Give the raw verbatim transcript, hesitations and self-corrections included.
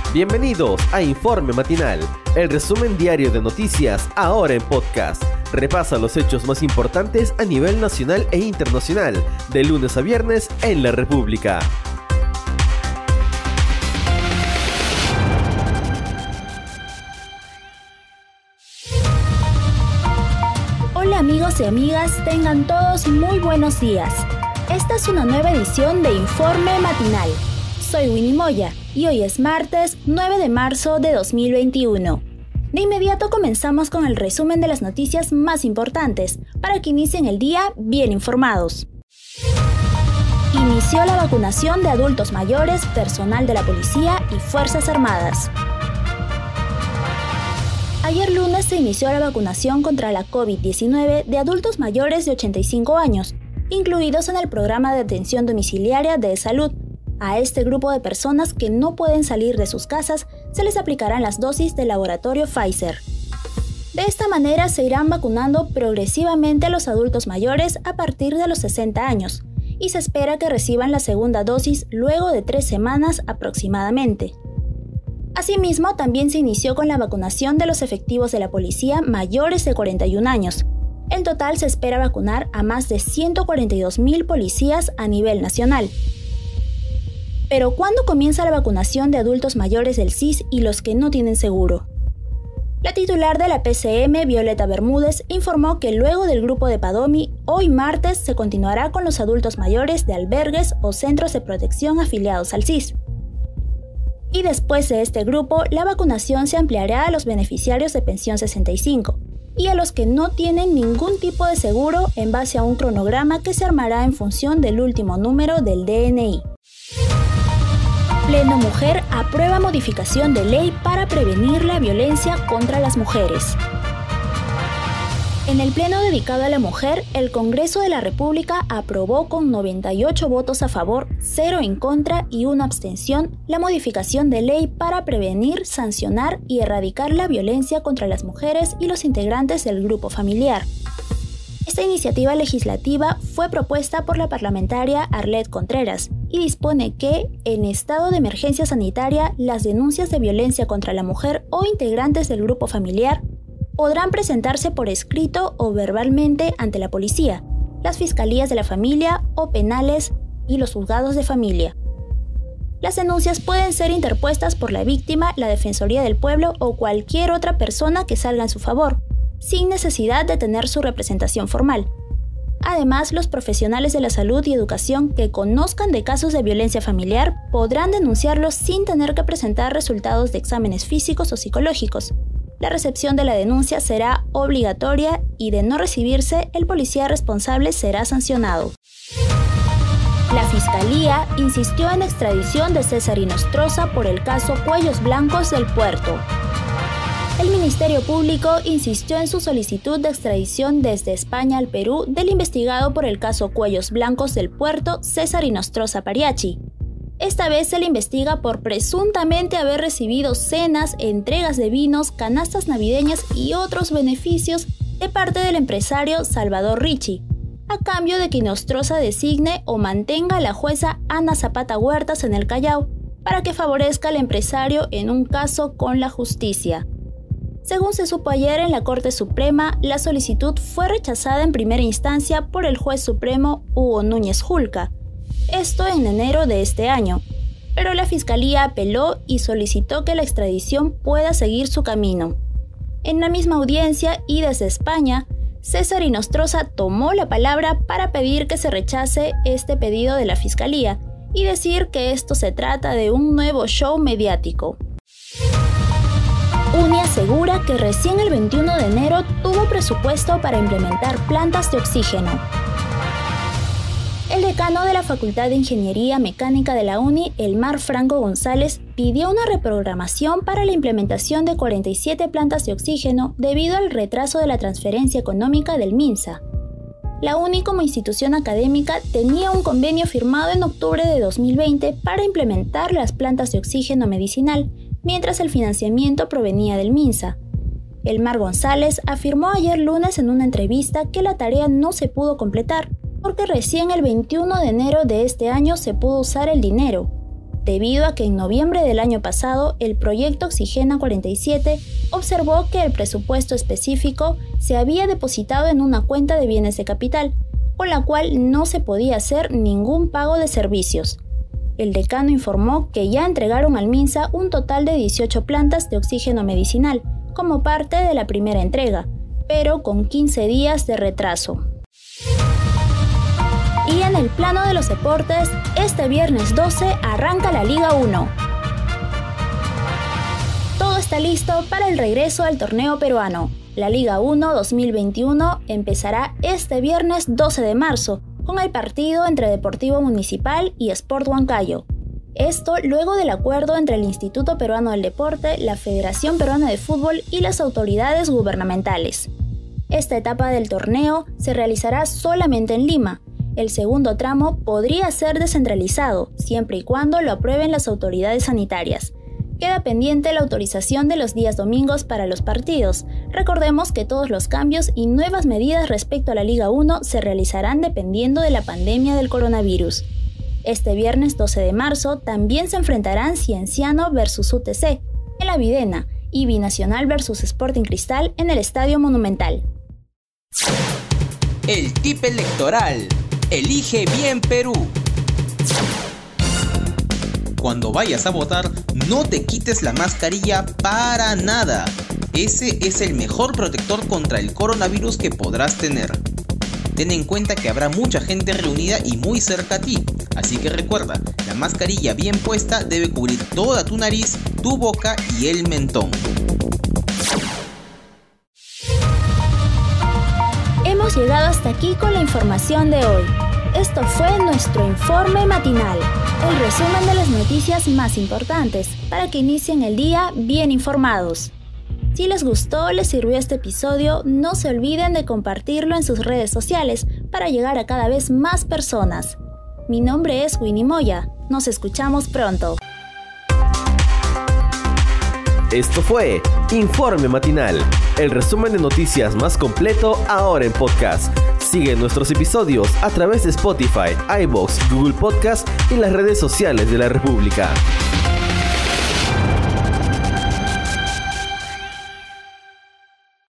Bienvenidos a Informe Matinal, el resumen diario de noticias ahora en podcast. Repasa los hechos más importantes a nivel nacional e internacional, de lunes a viernes en la República. Hola amigos y amigas, tengan todos muy buenos días. Esta es una nueva edición de Informe Matinal. Soy Winnie Moya y hoy es martes nueve de marzo de dos mil veintiuno. De inmediato comenzamos con el resumen de las noticias más importantes para que inicien el día bien informados. Inició la vacunación de adultos mayores, personal de la policía y Fuerzas Armadas. Ayer lunes se inició la vacunación contra la COVID diecinueve de adultos mayores de ochenta y cinco años, incluidos en el programa de atención domiciliaria de salud. A este grupo de personas que no pueden salir de sus casas se les aplicarán las dosis del laboratorio Pfizer. De esta manera se irán vacunando progresivamente a los adultos mayores a partir de los sesenta años y se espera que reciban la segunda dosis luego de tres semanas aproximadamente. Asimismo, también se inició con la vacunación de los efectivos de la policía mayores de cuarenta y un años. En total se espera vacunar a más de ciento cuarenta y dos mil policías a nivel nacional. Pero ¿cuándo comienza la vacunación de adultos mayores del C I S y los que no tienen seguro? La titular de la P C M, Violeta Bermúdez, informó que luego del grupo de Padomi, hoy martes se continuará con los adultos mayores de albergues o centros de protección afiliados al C I S. Y después de este grupo, la vacunación se ampliará a los beneficiarios de pensión sesenta y cinco y a los que no tienen ningún tipo de seguro en base a un cronograma que se armará en función del último número del D N I. Pleno Mujer aprueba modificación de ley para prevenir la violencia contra las mujeres. En el pleno dedicado a la mujer, el Congreso de la República aprobó con noventa y ocho votos a favor, cero en contra y una abstención la modificación de ley para prevenir, sancionar y erradicar la violencia contra las mujeres y los integrantes del grupo familiar. Esta iniciativa legislativa fue propuesta por la parlamentaria Arlet Contreras y dispone que, en estado de emergencia sanitaria, las denuncias de violencia contra la mujer o integrantes del grupo familiar podrán presentarse por escrito o verbalmente ante la policía, las fiscalías de la familia o penales y los juzgados de familia. Las denuncias pueden ser interpuestas por la víctima, la Defensoría del Pueblo o cualquier otra persona que salga en su favor, sin necesidad de tener su representación formal. Además, los profesionales de la salud y educación que conozcan de casos de violencia familiar podrán denunciarlos sin tener que presentar resultados de exámenes físicos o psicológicos. La recepción de la denuncia será obligatoria y de no recibirse, el policía responsable será sancionado. La Fiscalía insistió en extradición de César Inostroza por el caso Cuellos Blancos del Puerto. El Ministerio Público insistió en su solicitud de extradición desde España al Perú del investigado por el caso Cuellos Blancos del Puerto, César Inostroza Pariachi. Esta vez se le investiga por presuntamente haber recibido cenas, entregas de vinos, canastas navideñas y otros beneficios de parte del empresario Salvador Ricci, a cambio de que Inostroza designe o mantenga a la jueza Ana Zapata Huertas en el Callao para que favorezca al empresario en un caso con la justicia. Según se supo ayer en la Corte Suprema, la solicitud fue rechazada en primera instancia por el juez supremo Hugo Núñez Julca, esto en enero de este año, pero la Fiscalía apeló y solicitó que la extradición pueda seguir su camino. En la misma audiencia y desde España, César Inostroza tomó la palabra para pedir que se rechace este pedido de la Fiscalía y decir que esto se trata de un nuevo show mediático. UNI asegura que recién el veintiuno de enero tuvo presupuesto para implementar plantas de oxígeno. El decano de la Facultad de Ingeniería Mecánica de la UNI, Elmar Franco González, pidió una reprogramación para la implementación de cuarenta y siete plantas de oxígeno debido al retraso de la transferencia económica del MINSA. La UNI como institución académica tenía un convenio firmado en octubre de dos mil veinte para implementar las plantas de oxígeno medicinal, mientras el financiamiento provenía del MINSA. Elmar González afirmó ayer lunes en una entrevista que la tarea no se pudo completar, porque recién el veintiuno de enero de este año se pudo usar el dinero. debido a que en noviembre del año pasado el proyecto Oxigena cuarenta y siete observó que el presupuesto específico se había depositado en una cuenta de bienes de capital, con la cual no se podía hacer ningún pago de servicios. El decano informó que ya entregaron al MINSA un total de dieciocho plantas de oxígeno medicinal, como parte de la primera entrega, pero con quince días de retraso. Y en el plano de los deportes, este viernes doce arranca la Liga uno. Todo está listo para el regreso al torneo peruano. La Liga uno dos mil veintiuno empezará este viernes doce de marzo, con el partido entre Deportivo Municipal y Sport Huancayo. Esto luego del acuerdo entre el Instituto Peruano del Deporte, la Federación Peruana de Fútbol y las autoridades gubernamentales. Esta etapa del torneo se realizará solamente en Lima. El segundo tramo podría ser descentralizado, siempre y cuando lo aprueben las autoridades sanitarias. Queda pendiente la autorización de los días domingos para los partidos. Recordemos que todos los cambios y nuevas medidas respecto a la Liga uno se realizarán dependiendo de la pandemia del coronavirus. Este viernes doce de marzo también se enfrentarán Cienciano versus U T C en la Videna y Binacional versus Sporting Cristal en el Estadio Monumental. El tip electoral. Elige bien Perú. Cuando vayas a votar, no te quites la mascarilla para nada. Ese es el mejor protector contra el coronavirus que podrás tener. Ten en cuenta que habrá mucha gente reunida y muy cerca a ti, así que recuerda, la mascarilla bien puesta debe cubrir toda tu nariz, tu boca y el mentón. Hemos llegado hasta aquí con la información de hoy. Esto fue nuestro informe matinal, el resumen de las noticias más importantes para que inicien el día bien informados. Si les gustó o les sirvió este episodio, no se olviden de compartirlo en sus redes sociales para llegar a cada vez más personas. Mi nombre es Winnie Moya. Nos escuchamos pronto. Esto fue Informe Matinal, el resumen de noticias más completo ahora en podcast. Sigue nuestros episodios a través de Spotify, iVoox, Google Podcast y las redes sociales de la República.